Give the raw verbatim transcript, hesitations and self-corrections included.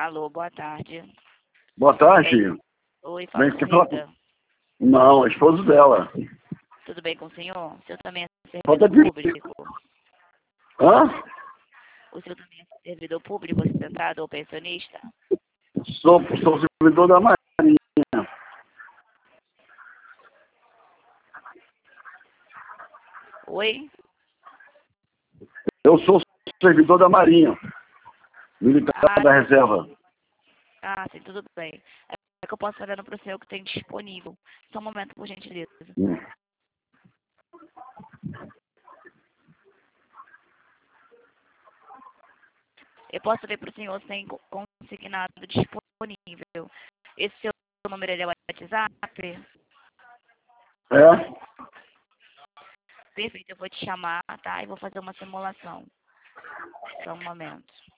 Alô, boa tarde. Boa tarde. Oi, fala Bem, com quer falar Rita. com- Não, é esposo dela. Tudo bem com o senhor? O senhor também é Falta servidor de... público? Hã? O senhor também é servidor público, aposentado ou pensionista? Sou, sou servidor da Marinha. Oi? Eu sou servidor da Marinha. Militar Ah, da reserva. ah, sim, tudo bem. É que eu posso fazer para o senhor que tem disponível. Só um momento, por gentileza. Hum. Eu posso ver para o senhor sem co- consignado disponível. Esse seu número ele é o WhatsApp? É? Perfeito, eu vou te chamar, tá? E vou fazer uma simulação. Só um momento.